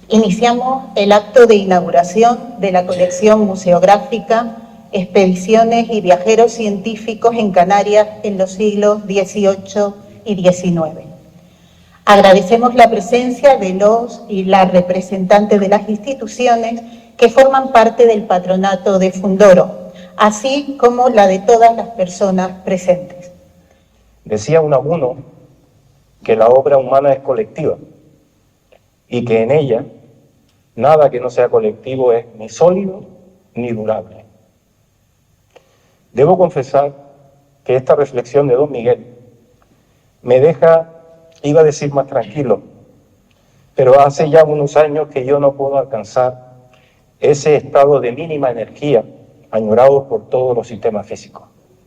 Iniciamos el acto de inauguración de la colección museográfica Expediciones y Viajeros Científicos en Canarias en los siglos XVIII y XIX. Agradecemos la presencia de los y las representantes de las instituciones que forman parte del patronato de Fundoro, así como la de todas las personas presentes. Decía Unamuno que la obra humana es colectiva y que en ella nada que no sea colectivo es ni sólido ni durable. Debo confesar que esta reflexión de don Miguel me deja, iba a decir más tranquilo, pero hace ya unos años que yo no puedo alcanzar ese estado de mínima energía añorado por todos los sistemas físicos.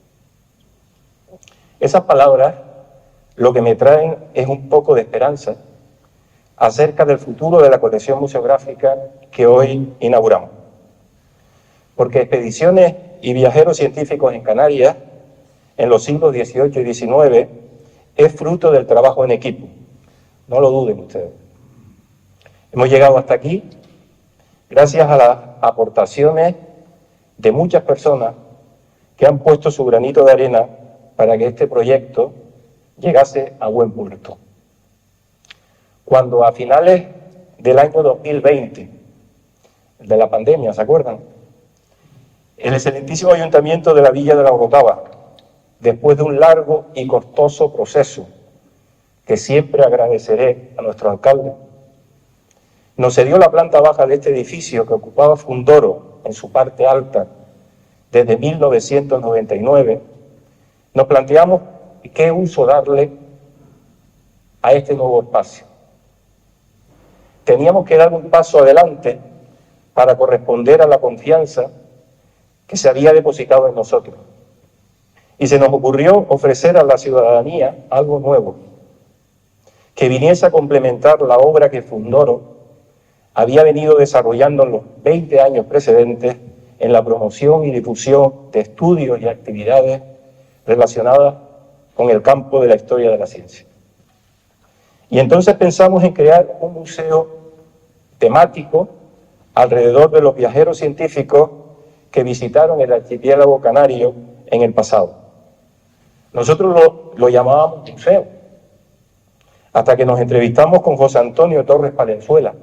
Esas palabras lo que me traen es un poco de esperanza acerca del futuro de la colección museográfica que hoy inauguramos. Porque Expediciones y Viajeros Científicos en Canarias, en los siglos XVIII y XIX, es fruto del trabajo en equipo. No lo duden ustedes. Hemos llegado hasta aquí gracias a las aportaciones de muchas personas que han puesto su granito de arena para que este proyecto llegase a buen puerto. Cuando a finales del año 2020, de la pandemia, ¿se acuerdan? El excelentísimo Ayuntamiento de la Villa de la Orotava, después de un largo y costoso proceso, que siempre agradeceré a nuestro alcalde, nos cedió la planta baja de este edificio que ocupaba Fundoro en su parte alta desde 1999, nos planteamos qué uso darle a este nuevo espacio. Teníamos que dar un paso adelante para corresponder a la confianza que se había depositado en nosotros. Y se nos ocurrió ofrecer a la ciudadanía algo nuevo, que viniese a complementar la obra que Fundoro había venido desarrollando en los 20 años precedentes en la promoción y difusión de estudios y actividades relacionadas con el campo de la historia de la ciencia. Y entonces pensamos en crear un museo temático alrededor de los viajeros científicos que visitaron el archipiélago canario en el pasado. Nosotros lo llamábamos museo, hasta que nos entrevistamos con José Antonio Torres Palenzuela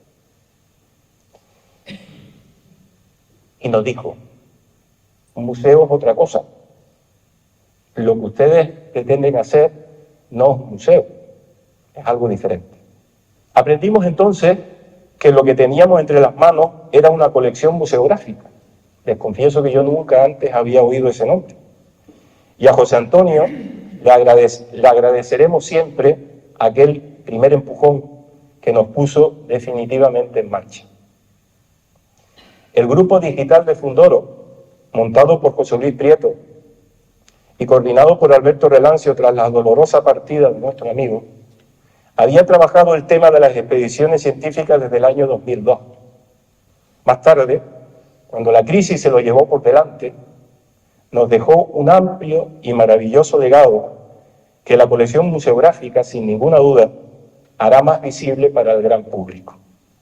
y nos dijo: un museo es otra cosa. Lo que ustedes pretenden hacer no es un museo, es algo diferente. Aprendimos entonces que lo que teníamos entre las manos era una colección museográfica. Les confieso que yo nunca antes había oído ese nombre. Y a José Antonio le agradeceremos siempre aquel primer empujón que nos puso definitivamente en marcha. El grupo digital de Fundoro, montado por José Luis Prieto y coordinado por Alberto Relancio tras la dolorosa partida de nuestro amigo, había trabajado el tema de las expediciones científicas desde el año 2002. Más tarde, cuando la crisis se lo llevó por delante, nos dejó un amplio y maravilloso legado que la colección museográfica, sin ninguna duda, hará más visible para el gran público.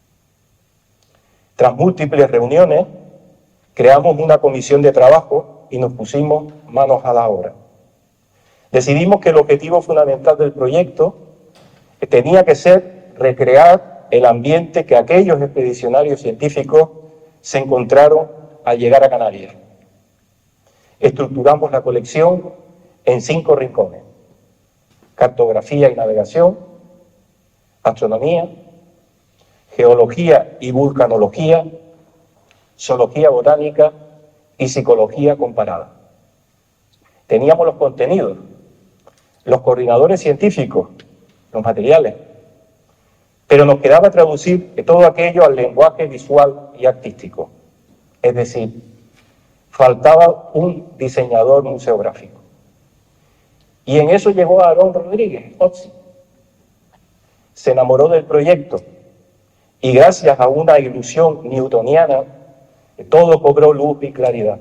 Tras múltiples reuniones, creamos una comisión de trabajo y nos pusimos manos a la obra. Decidimos que el objetivo fundamental del proyecto tenía que ser recrear el ambiente que aquellos expedicionarios científicos se encontraron al llegar a Canarias. Estructuramos la colección en 5 rincones: cartografía y navegación, astronomía, geología y vulcanología, zoología botánica y psicología comparada. Teníamos los contenidos, los coordinadores científicos, los materiales, pero nos quedaba traducir todo aquello al lenguaje visual y artístico. Es decir, faltaba un diseñador museográfico. Y en eso llegó Aarón Rodríguez, Otzi. Se enamoró del proyecto y gracias a una ilusión newtoniana, todo cobró luz y claridad.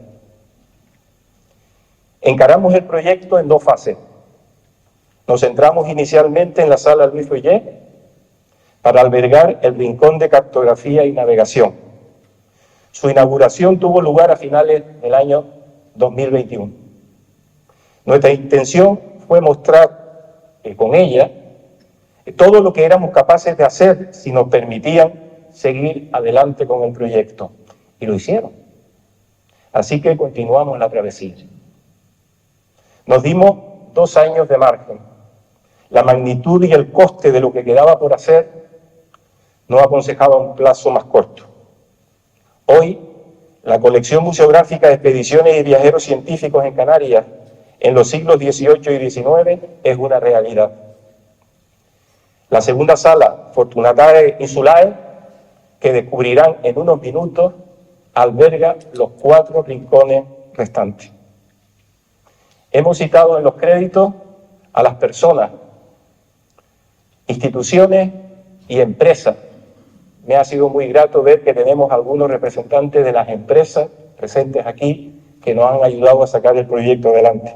Encaramos el proyecto en 2 fases. Nos centramos inicialmente en la sala Luis Foyet para albergar el Rincón de Cartografía y Navegación. Su inauguración tuvo lugar a finales del año 2021. Nuestra intención fue mostrar con ella todo lo que éramos capaces de hacer si nos permitían seguir adelante con el proyecto. Y lo hicieron. Así que continuamos la travesía. Nos dimos 2 años de margen. La magnitud y el coste de lo que quedaba por hacer nos aconsejaba un plazo más corto. Hoy, la colección museográfica de expediciones y viajeros científicos en Canarias en los siglos XVIII y XIX es una realidad. La segunda sala, Fortunatae Insulae, que descubrirán en unos minutos, alberga los 4 rincones restantes. Hemos citado en los créditos a las personas, instituciones y empresas. Me ha sido muy grato ver que tenemos algunos representantes de las empresas presentes aquí que nos han ayudado a sacar el proyecto adelante.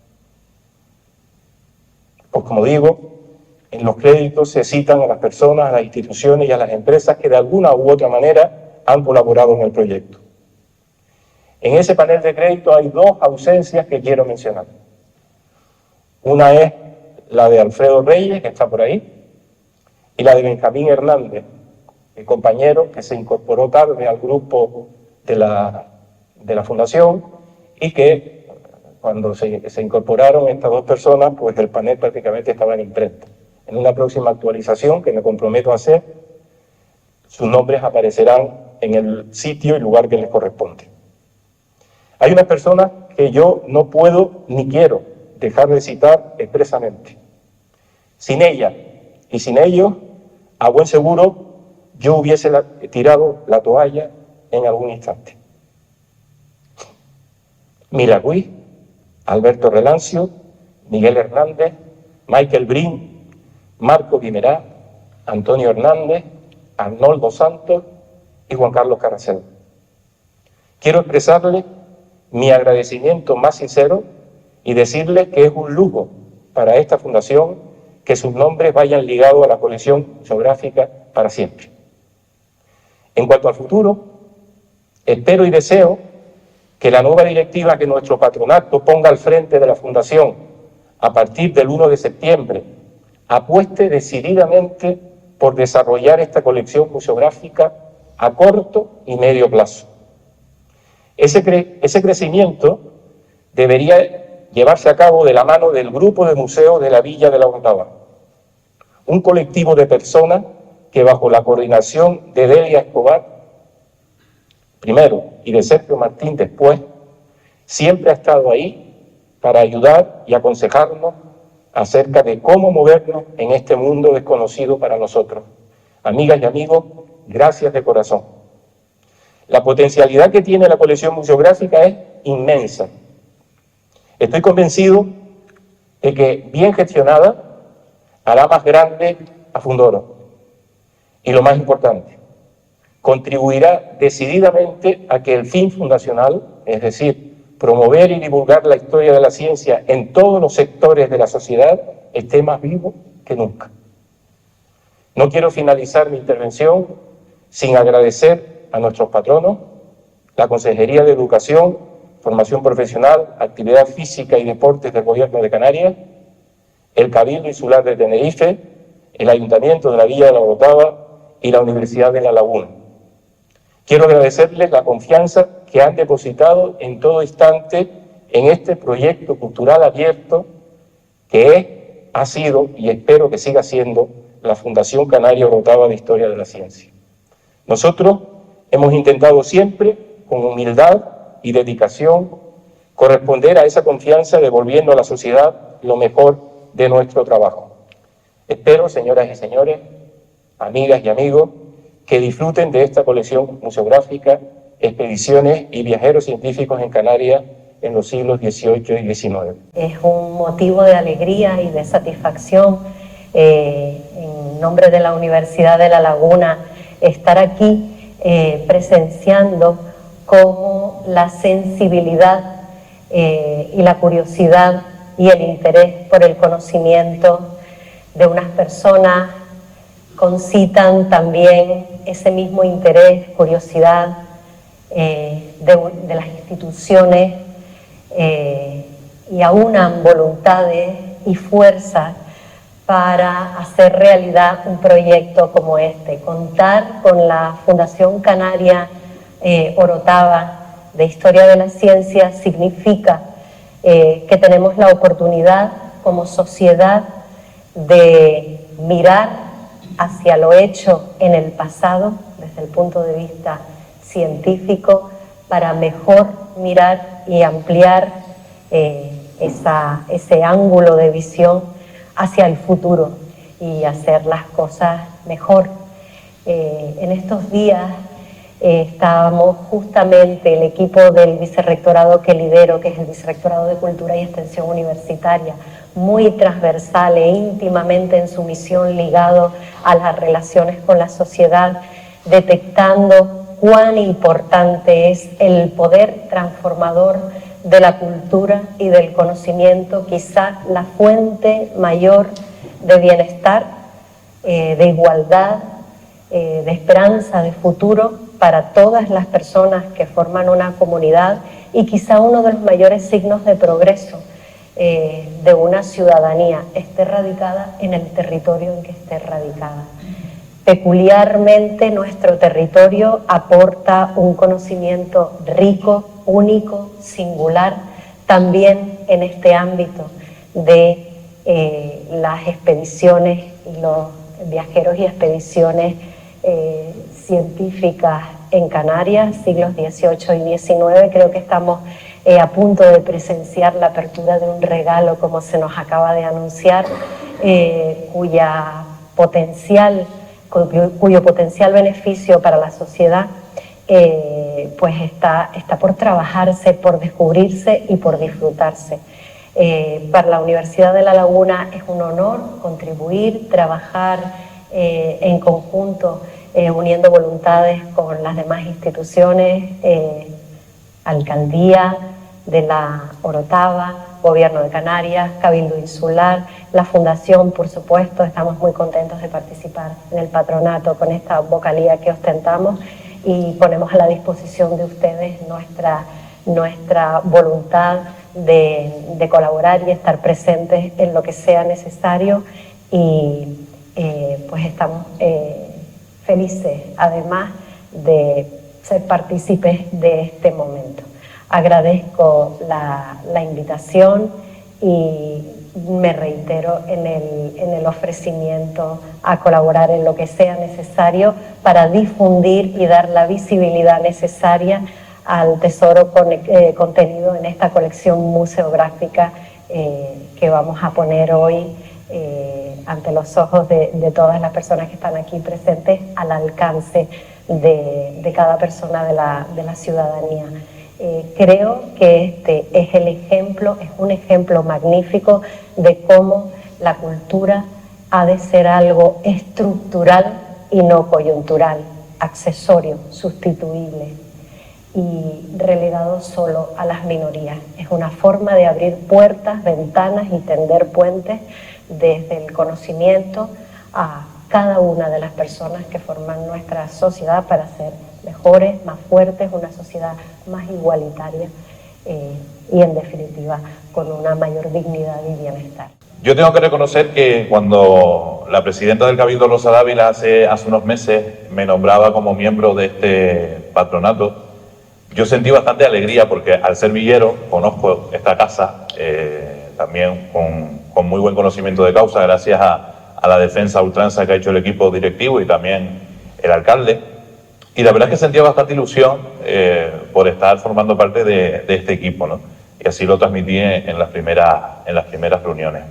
Pues como digo, en los créditos se citan a las personas, a las instituciones y a las empresas que de alguna u otra manera han colaborado en el proyecto. En ese panel de crédito hay 2 ausencias que quiero mencionar. Una es la de Alfredo Reyes, que está por ahí, y la de Benjamín Hernández, el compañero que se incorporó tarde al grupo de la Fundación y que cuando se incorporaron estas 2 personas, pues el panel prácticamente estaba en imprenta. En una próxima actualización que me comprometo a hacer, sus nombres aparecerán en el sitio y lugar que les corresponde. Hay unas personas que yo no puedo ni quiero dejar de citar expresamente. Sin ella y sin ellos, a buen seguro, yo hubiese tirado la toalla en algún instante. Milagüí, Alberto Relancio, Miguel Hernández, Michael Brin, Marco Guimerá, Antonio Hernández, Arnoldo Santos y Juan Carlos Carrasel. Quiero expresarle mi agradecimiento más sincero y decirle que es un lujo para esta fundación que sus nombres vayan ligados a la colección geográfica para siempre. En cuanto al futuro, espero y deseo que la nueva directiva que nuestro patronato ponga al frente de la fundación a partir del 1 de septiembre apueste decididamente por desarrollar esta colección museográfica a corto y medio plazo. Ese crecimiento debería llevarse a cabo de la mano del Grupo de Museos de la Villa de la Orotava, un colectivo de personas que bajo la coordinación de Delia Escobar, primero, y de Sergio Martín después, siempre ha estado ahí para ayudar y aconsejarnos acerca de cómo movernos en este mundo desconocido para nosotros. Amigas y amigos, gracias de corazón. La potencialidad que tiene la colección museográfica es inmensa. Estoy convencido de que, bien gestionada, hará más grande a Fundoro. Y lo más importante, contribuirá decididamente a que el fin fundacional, es decir, promover y divulgar la historia de la ciencia en todos los sectores de la sociedad, esté más vivo que nunca. No quiero finalizar mi intervención sin agradecer a nuestros patronos, la Consejería de Educación, Formación Profesional, Actividad Física y Deportes del Gobierno de Canarias, el Cabildo Insular de Tenerife, el Ayuntamiento de la Villa de la Orotava y la Universidad de La Laguna. Quiero agradecerles la confianza que han depositado en todo instante en este proyecto cultural abierto que ha sido y espero que siga siendo la Fundación Canaria Orotava de Historia de la Ciencia. Nosotros hemos intentado siempre, con humildad y dedicación, corresponder a esa confianza devolviendo a la sociedad lo mejor de nuestro trabajo. Espero, señoras y señores, amigas y amigos, que disfruten de esta colección museográfica, expediciones y viajeros científicos en Canarias en los siglos XVIII y XIX. Es un motivo de alegría y de satisfacción en nombre de la Universidad de La Laguna estar aquí presenciando cómo la sensibilidad y la curiosidad y el interés por el conocimiento de unas personas concitan también ese mismo interés, curiosidad de las instituciones y aunan voluntades y fuerzas para hacer realidad un proyecto como este. Contar con la Fundación Canaria Orotava de Historia de la Ciencia significa que tenemos la oportunidad como sociedad de mirar hacia lo hecho en el pasado desde el punto de vista científico para mejor mirar y ampliar ese ángulo de visión hacia el futuro y hacer las cosas mejor. En estos días estábamos justamente el equipo del vicerrectorado que lidero, que es el Vicerrectorado de Cultura y Extensión Universitaria, muy transversal e íntimamente en su misión ligado a las relaciones con la sociedad, detectando cuán importante es el poder transformador de la cultura y del conocimiento, quizá la fuente mayor de bienestar, de igualdad, de esperanza, de futuro para todas las personas que forman una comunidad y quizá uno de los mayores signos de progreso de una ciudadanía esté radicada en el territorio en que esté radicada. Peculiarmente nuestro territorio aporta un conocimiento rico, único, singular, también en este ámbito de las expediciones y los viajeros y expediciones científicas en Canarias, siglos XVIII y XIX. Creo que estamos a punto de presenciar la apertura de un regalo, como se nos acaba de anunciar, cuyo potencial beneficio para la sociedad pues está por trabajarse, por descubrirse y por disfrutarse. Para la Universidad de La Laguna es un honor contribuir, trabajar en conjunto, uniendo voluntades con las demás instituciones, Alcaldía de la Orotava, Gobierno de Canarias, Cabildo Insular, la Fundación, por supuesto. Estamos muy contentos de participar en el patronato con esta vocalía que ostentamos y ponemos a la disposición de ustedes nuestra voluntad de colaborar y estar presentes en lo que sea necesario y pues estamos felices además de ser partícipes de este momento. Agradezco la invitación y me reitero en el ofrecimiento a colaborar en lo que sea necesario para difundir y dar la visibilidad necesaria al tesoro contenido en esta colección museográfica que vamos a poner hoy ante los ojos de todas las personas que están aquí presentes, al alcance de cada persona de la ciudadanía. Creo que este es un ejemplo magnífico de cómo la cultura ha de ser algo estructural y no coyuntural, accesorio, sustituible y relegado solo a las minorías. Es una forma de abrir puertas, ventanas y tender puentes desde el conocimiento a cada una de las personas que forman nuestra sociedad para ser mejores, más fuertes, una sociedad más igualitaria y en definitiva con una mayor dignidad y bienestar. Yo tengo que reconocer que cuando la presidenta del Cabildo, Rosa Dávila, hace unos meses me nombraba como miembro de este patronato, yo sentí bastante alegría porque al ser villero conozco esta casa también con muy buen conocimiento de causa gracias a la defensa a ultranza que ha hecho el equipo directivo y también el alcalde. Y la verdad es que sentía bastante ilusión por estar formando parte de este equipo, ¿no? Y así lo transmití en las primeras reuniones.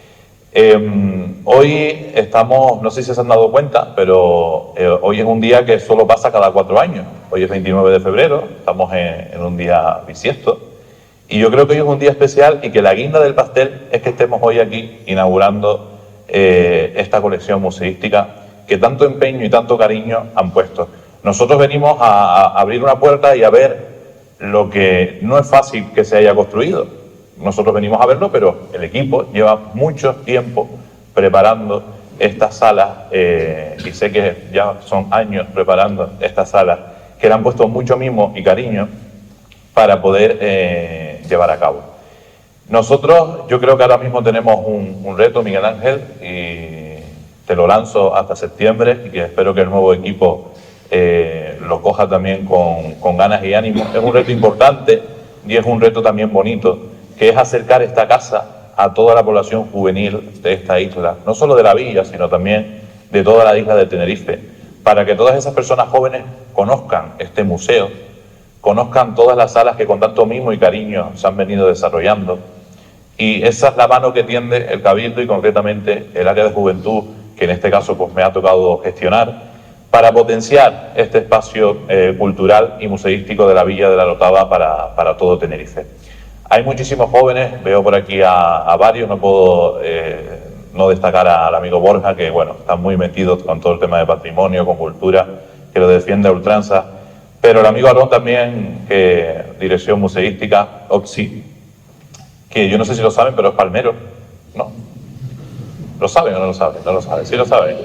Hoy estamos, no sé si se han dado cuenta, pero hoy es un día que solo pasa cada 4 años. Hoy es 29 de febrero, estamos en un día bisiesto. Y yo creo que hoy es un día especial y que la guinda del pastel es que estemos hoy aquí inaugurando esta colección museística que tanto empeño y tanto cariño han puesto. Nosotros venimos a abrir una puerta y a ver lo que no es fácil que se haya construido. Nosotros venimos a verlo, pero el equipo lleva mucho tiempo preparando estas salas, y sé que ya son años preparando estas salas, que le han puesto mucho mimo y cariño para poder llevar a cabo. Nosotros, yo creo que ahora mismo tenemos un reto, Miguel Ángel, y te lo lanzo hasta septiembre, y que espero que el nuevo equipo lo coja también con ganas y ánimo. Es un reto importante y es un reto también bonito, que es acercar esta casa a toda la población juvenil de esta isla, no solo de la villa, sino también de toda la isla de Tenerife, para que todas esas personas jóvenes conozcan este museo, conozcan todas las salas que con tanto mimo y cariño se han venido desarrollando. Y esa es la mano que tiende el Cabildo y concretamente el área de juventud, que en este caso pues me ha tocado gestionar, para potenciar este espacio cultural y museístico de la Villa de la Orotava para todo Tenerife. Hay muchísimos jóvenes, veo por aquí a varios, no puedo no destacar al amigo Borja, que bueno, está muy metido con todo el tema de patrimonio, con cultura, que lo defiende a ultranza, pero el amigo Aarón también, que dirección museística, OXI, que yo no sé si lo saben, pero es palmero, ¿no? ¿Lo saben o no lo saben? No lo saben, sí lo saben.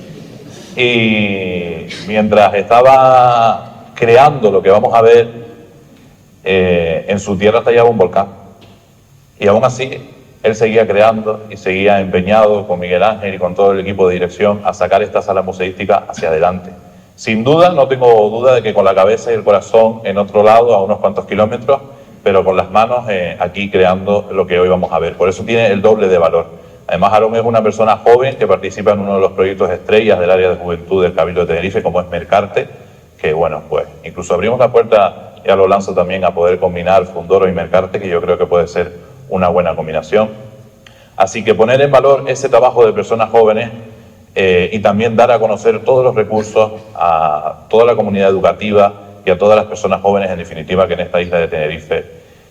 Y mientras estaba creando lo que vamos a ver, en su tierra estallaba un volcán. Y aún así, él seguía creando y seguía empeñado con Miguel Ángel y con todo el equipo de dirección a sacar esta sala museística hacia adelante. Sin duda, no tengo duda de que con la cabeza y el corazón en otro lado, a unos cuantos kilómetros, pero con las manos aquí creando lo que hoy vamos a ver. Por eso tiene el doble de valor. Además, Aarón es una persona joven que participa en uno de los proyectos estrellas del área de juventud del Cabildo de Tenerife, como es Mercarte, que bueno, pues incluso abrimos la puerta, ya lo lanzo también, a poder combinar Fundoro y Mercarte, que yo creo que puede ser una buena combinación. Así que poner en valor ese trabajo de personas jóvenes y también dar a conocer todos los recursos a toda la comunidad educativa y a todas las personas jóvenes, en definitiva, que en esta isla de Tenerife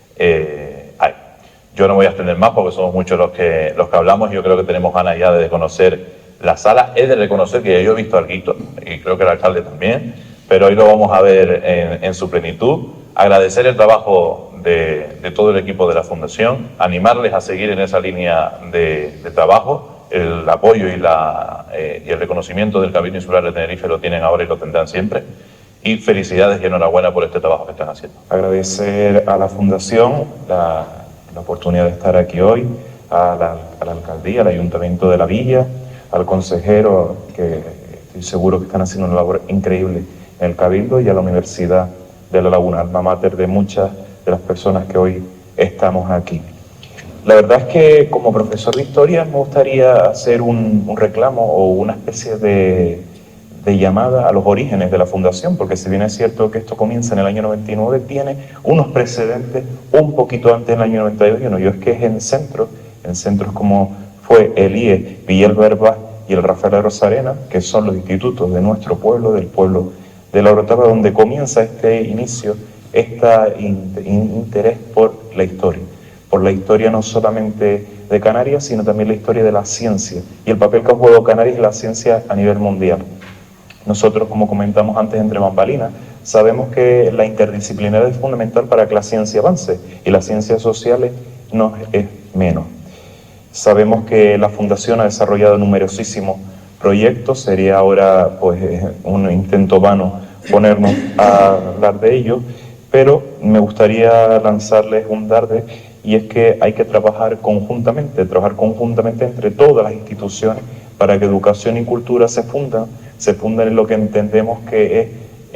hay. Yo no voy a extender más porque somos muchos los que hablamos y yo creo que tenemos ganas ya de conocer la sala. He de reconocer que yo he visto algo, y creo que el alcalde también, pero hoy lo vamos a ver en su plenitud. Agradecer el trabajo de todo el equipo de la Fundación, animarles a seguir en esa línea de trabajo. El apoyo y el reconocimiento del Cabildo Insular de Tenerife lo tienen ahora y lo tendrán siempre. Y felicidades y enhorabuena por este trabajo que están haciendo. Agradecer a la Fundación la oportunidad de estar aquí hoy, a la alcaldía, al Ayuntamiento de la Villa, al consejero, que estoy seguro que están haciendo una labor increíble en el Cabildo, y a la Universidad de La Laguna, alma mater de muchas de las personas que hoy estamos aquí. La verdad es que como profesor de historia me gustaría hacer un reclamo o una especie de llamada a los orígenes de la Fundación, porque si bien es cierto que esto comienza en el año 99, tiene unos precedentes un poquito antes del año 91, y es que es en centros como fue el IE Villalberba y el Rafael de Rosarena, que son los institutos de nuestro pueblo, del pueblo de la Orotava, donde comienza este inicio, este interés por la historia no solamente de Canarias, sino también la historia de la ciencia y el papel que ha jugado Canarias en la ciencia a nivel mundial. Nosotros, como comentamos antes entre bambalinas, sabemos que la interdisciplinaridad es fundamental para que la ciencia avance, y las ciencias sociales no es menos. Sabemos que la Fundación ha desarrollado numerosísimos proyectos, sería ahora pues un intento vano ponernos a hablar de ello, pero me gustaría lanzarles un dardo, y es que hay que trabajar conjuntamente entre todas las instituciones para que educación y cultura se fundan en lo que entendemos que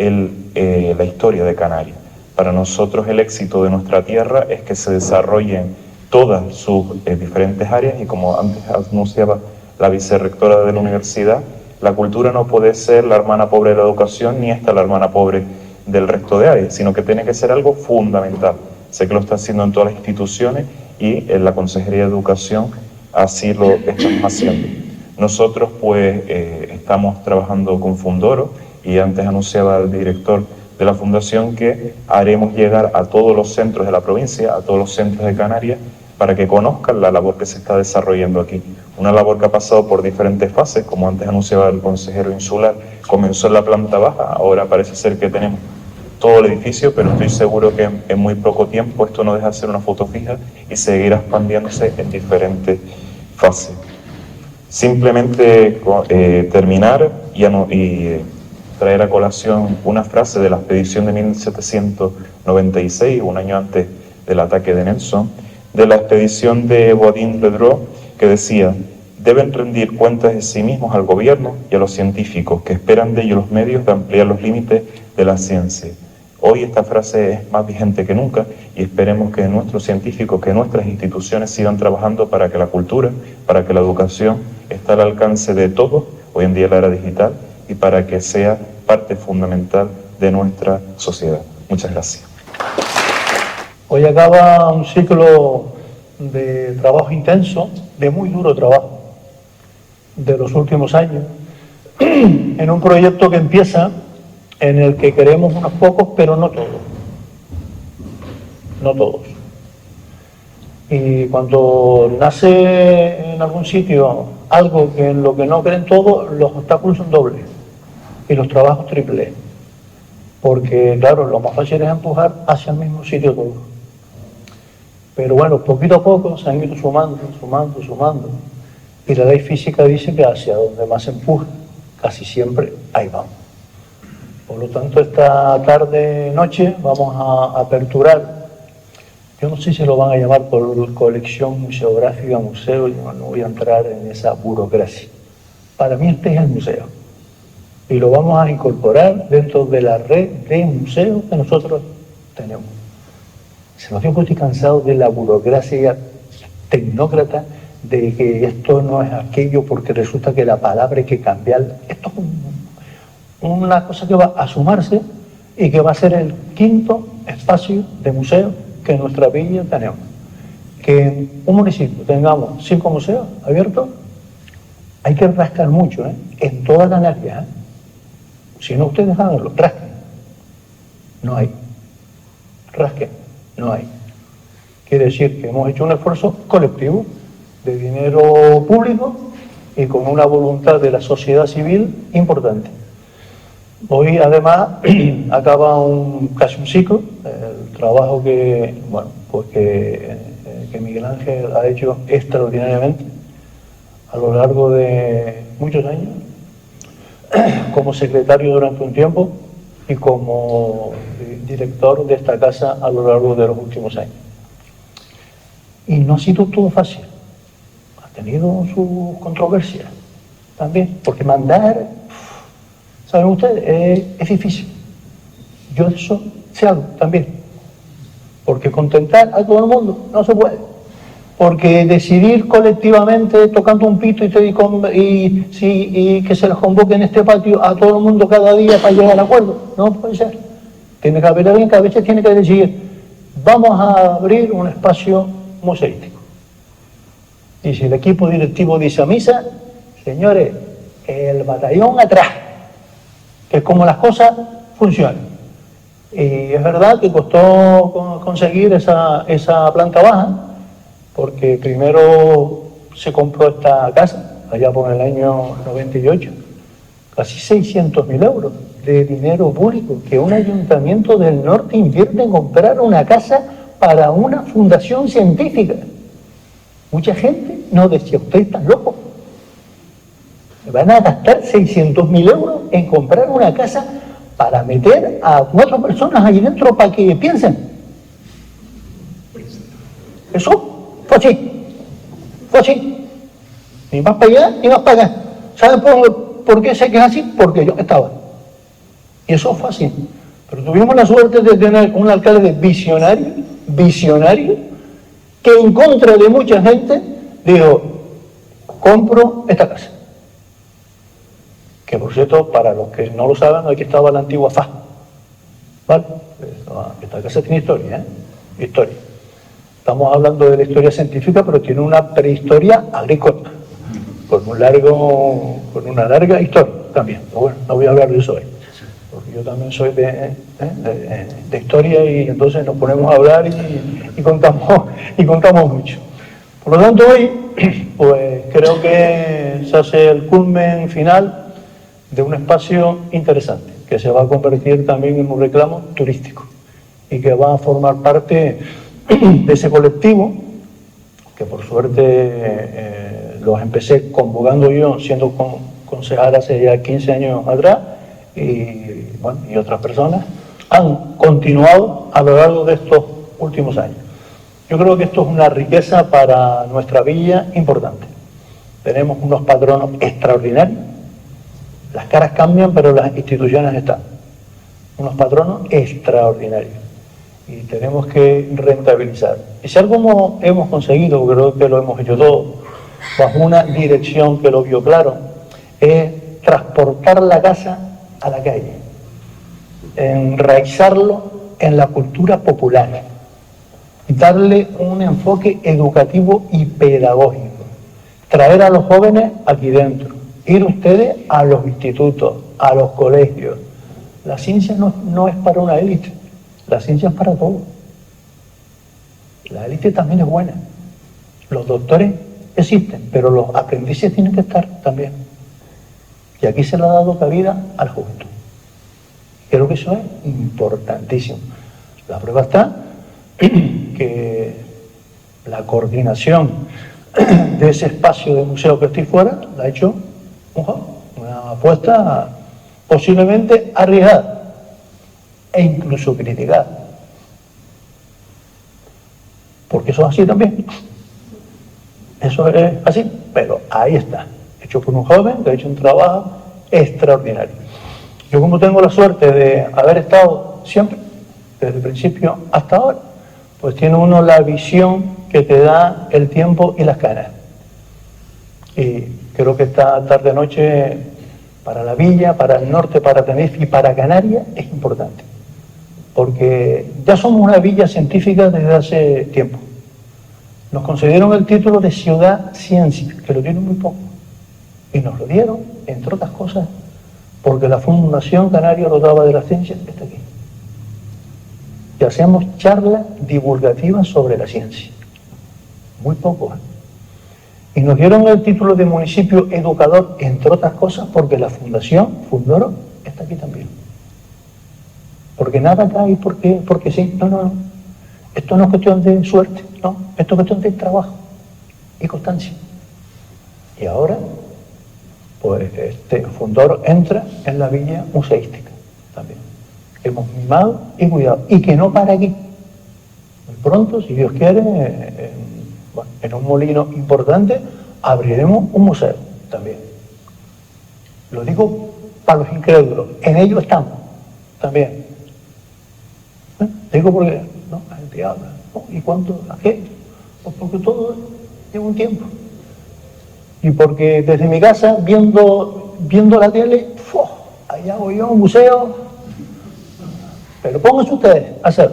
es la historia de Canarias. Para nosotros el éxito de nuestra tierra es que se desarrollen todas sus diferentes áreas, y como antes anunciaba la vicerrectora de la universidad, la cultura no puede ser la hermana pobre de la educación, ni esta la hermana pobre del resto de áreas, sino que tiene que ser algo fundamental. Sé que lo está haciendo en todas las instituciones, y en la Consejería de Educación así lo estamos haciendo. Nosotros pues estamos trabajando con Fundoro, y antes anunciaba el director de la Fundación que haremos llegar a todos los centros de la provincia, a todos los centros de Canarias, para que conozcan la labor que se está desarrollando aquí. Una labor que ha pasado por diferentes fases, como antes anunciaba el consejero insular. Comenzó en la planta baja, ahora parece ser que tenemos todo el edificio, pero estoy seguro que en muy poco tiempo esto no deja de ser una foto fija y seguirá expandiéndose en diferentes fases. Simplemente terminar y traer a colación una frase de la expedición de 1796, un año antes del ataque de Nelson, de la expedición de Bodin-Ledru, que decía: deben rendir cuentas de sí mismos al gobierno y a los científicos, que esperan de ellos los medios de ampliar los límites de la ciencia. Hoy esta frase es más vigente que nunca y esperemos que nuestros científicos, que nuestras instituciones sigan trabajando para que la cultura, para que la educación esté al alcance de todos, hoy en día en la era digital, y para que sea parte fundamental de nuestra sociedad. Muchas gracias. Hoy acaba un ciclo de trabajo intenso, de muy duro trabajo, de los últimos años, en un proyecto que empieza en el que queremos unos pocos, pero no todos. No todos. Y cuando nace en algún sitio algo que en lo que no creen todos, los obstáculos son dobles y los trabajos triples. Porque, claro, lo más fácil es empujar hacia el mismo sitio todos. Pero bueno, poquito a poco se han ido sumando. Y la ley física dice que hacia donde más se empuja, casi siempre ahí vamos. Por lo tanto, esta tarde-noche vamos a aperturar, yo no sé si lo van a llamar por colección museográfica, museo, yo no voy a entrar en esa burocracia. Para mí este es el museo. Y lo vamos a incorporar dentro de la red de museos que nosotros tenemos. Se nos dio que estoy cansado de la burocracia tecnócrata, de que esto no es aquello porque resulta que la palabra hay que cambiarla. Esto es una cosa que va a sumarse y que va a ser el quinto espacio de museo que en nuestra villa tenemos. Que en un municipio tengamos 5 museos abiertos, hay que rascar mucho, en toda Canarias. Si no, ustedes háganlo, rasquen. No hay. Rasquen, no hay. Quiere decir que hemos hecho un esfuerzo colectivo de dinero público y con una voluntad de la sociedad civil importante. Hoy, además, acaba casi un ciclo, el trabajo que Miguel Ángel ha hecho extraordinariamente a lo largo de muchos años, como secretario durante un tiempo y como director de esta casa a lo largo de los últimos años. Y no ha sido todo fácil, ha tenido sus controversias también, porque mandar, ¿saben ustedes? Es difícil. Yo de eso sé algo también. Porque contentar a todo el mundo no se puede. Porque decidir colectivamente tocando un pito y que se les convoque en este patio a todo el mundo cada día para llegar al acuerdo, no puede ser. Tiene que haber alguien que a veces tiene que decidir: vamos a abrir un espacio museístico. Y si el equipo directivo dice a misa, señores, el batallón atrás, que es como las cosas funcionan. Y es verdad que costó conseguir esa planta baja, porque primero se compró esta casa, allá por el año 98, casi 600.000 euros de dinero público, que un ayuntamiento del norte invierte en comprar una casa para una fundación científica. Mucha gente no decía: ustedes están locos. Van a gastar 600.000 euros en comprar una casa para meter a 4 personas ahí dentro para que piensen. Eso fue así. Ni más para allá, ni más para acá. ¿Saben por qué sé que es así? Porque yo estaba. Y eso fue así. Pero tuvimos la suerte de tener un alcalde visionario, que en contra de mucha gente dijo: compro esta casa. Que por cierto, para los que no lo saben, aquí estaba la antigua FA. ¿Vale? Esta casa tiene historia, Historia. Estamos hablando de la historia científica, pero tiene una prehistoria agrícola, con una larga historia también. Pero bueno, no voy a hablar de eso hoy, porque yo también soy de historia, y entonces nos ponemos a hablar y contamos mucho. Por lo tanto, hoy pues creo que se hace el culmen final de un espacio interesante, que se va a convertir también en un reclamo turístico y que va a formar parte de ese colectivo que por suerte los empecé convocando yo, siendo concejal hace ya 15 años atrás, y, bueno, y otras personas han continuado a lo largo de estos últimos años. Yo creo que esto es una riqueza para nuestra villa importante. Tenemos unos patronos extraordinarios, las caras cambian, pero las instituciones están. Unos patronos extraordinarios y tenemos que rentabilizar. Y si algo hemos conseguido, creo que lo hemos hecho todo, bajo una dirección que lo vio claro, es transportar la casa a la calle, enraizarlo en la cultura popular, darle un enfoque educativo y pedagógico, traer a los jóvenes aquí dentro, ir ustedes a los institutos, a los colegios. La ciencia no es para una élite, la ciencia es para todos. La élite también es buena. Los doctores existen, pero los aprendices tienen que estar también. Y aquí se le ha dado cabida a la juventud. Creo que eso es importantísimo. La prueba está que la coordinación de ese espacio de museo que estoy fuera la ha hecho un joven, una apuesta posiblemente arriesgada e incluso criticada, porque eso es así también, eso es así, pero ahí está, hecho por un joven que ha hecho un trabajo extraordinario. Yo, como tengo la suerte de haber estado siempre, desde el principio hasta ahora, pues tiene uno la visión que te da el tiempo y las ganas. Y creo que esta tarde-noche para la villa, para el norte, para Tenerife y para Canarias es importante. Porque ya somos una villa científica desde hace tiempo. Nos concedieron el título de ciudad ciencia, que lo tienen muy poco. Y nos lo dieron, entre otras cosas, porque la Fundación Canaria Rodaba de la Ciencia está aquí. Y hacemos charlas divulgativas sobre la ciencia. Muy poco. Y nos dieron el título de municipio educador, entre otras cosas, porque la Fundación Fundoro está aquí también. Porque nada cae porque sí. No. Esto no es cuestión de suerte, no. Esto es cuestión de trabajo y constancia. Y ahora, pues Fundoro entra en la villa museística también. Hemos mimado y cuidado. Y que no para aquí. Muy pronto, si Dios quiere, en un molino importante, abriremos un museo también. Lo digo para los incrédulos, en ello estamos también. Digo porque, no, la gente habla, ¿no? ¿Y cuánto? ¿A qué? Pues porque todo lleva un tiempo. Y porque desde mi casa, viendo la tele, allá voy yo a un museo, pero pónganse ustedes a hacerlo.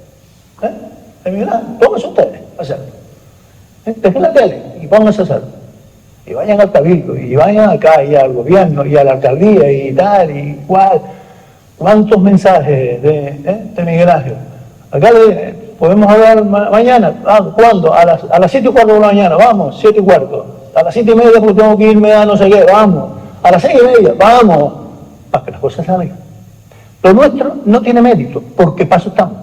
Pónganse ustedes a hacerlo. Dejen la tele y pónganse a hacerlo. Y vayan al cabildo, y vayan acá, y al gobierno, y a la alcaldía, y tal, y cual. ¿Cuántos mensajes de Miguel Ángel? Acá podemos hablar mañana. ¿Cuándo? A las 7:15 de la mañana, vamos, 7:15. A las 7:30 porque tengo que irme a no sé qué, vamos. A las 6:30, vamos. Para que las cosas salgan. Lo nuestro no tiene mérito, porque paso estamos.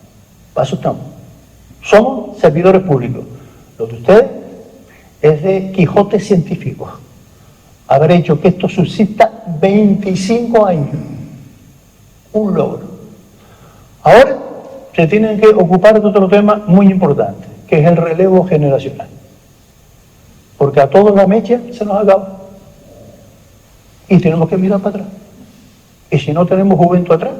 Somos servidores públicos. Lo de ustedes es de Quijote científico. Haber hecho que esto subsista 25 años. Un logro. Ahora se tienen que ocupar de otro tema muy importante, que es el relevo generacional. Porque a todos la mecha se nos acaba. Y tenemos que mirar para atrás. Y si no tenemos juventud atrás,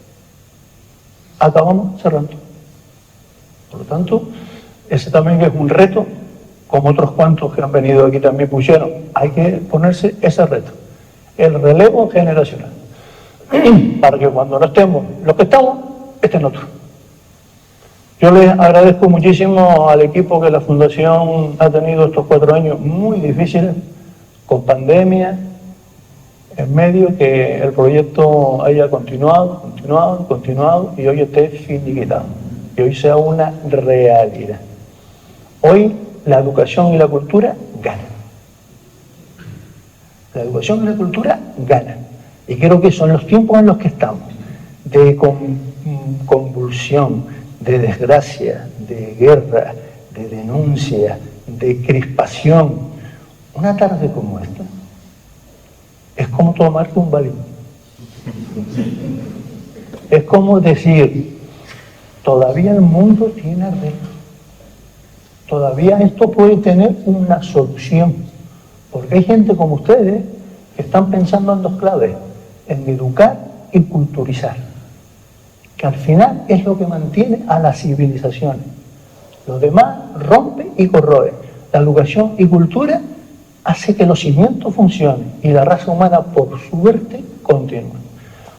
acabamos cerrando. Por lo tanto, ese también es un reto, como otros cuantos que han venido aquí también pusieron. Hay que ponerse ese reto, el relevo generacional, para que cuando no estemos los que estamos, estén otros. Yo les agradezco muchísimo al equipo que la Fundación ha tenido estos 4 años muy difíciles, con pandemia en medio, que el proyecto haya continuado y hoy esté finiquitado, y hoy sea una realidad. Hoy la educación y la cultura ganan. La educación y la cultura ganan. Y creo que son los tiempos en los que estamos, de convulsión, de desgracia, de guerra, de denuncia, de crispación. una tarde como esta es como tomarte un balín. Es como decir, todavía el mundo tiene arreglo. Todavía esto puede tener una solución. Porque hay gente como ustedes que están pensando en dos claves, en educar y culturizar. Que al final es lo que mantiene a las civilizaciones. Lo demás rompe y corroe. La educación y cultura hace que los cimientos funcionen y la raza humana, por suerte, continúe.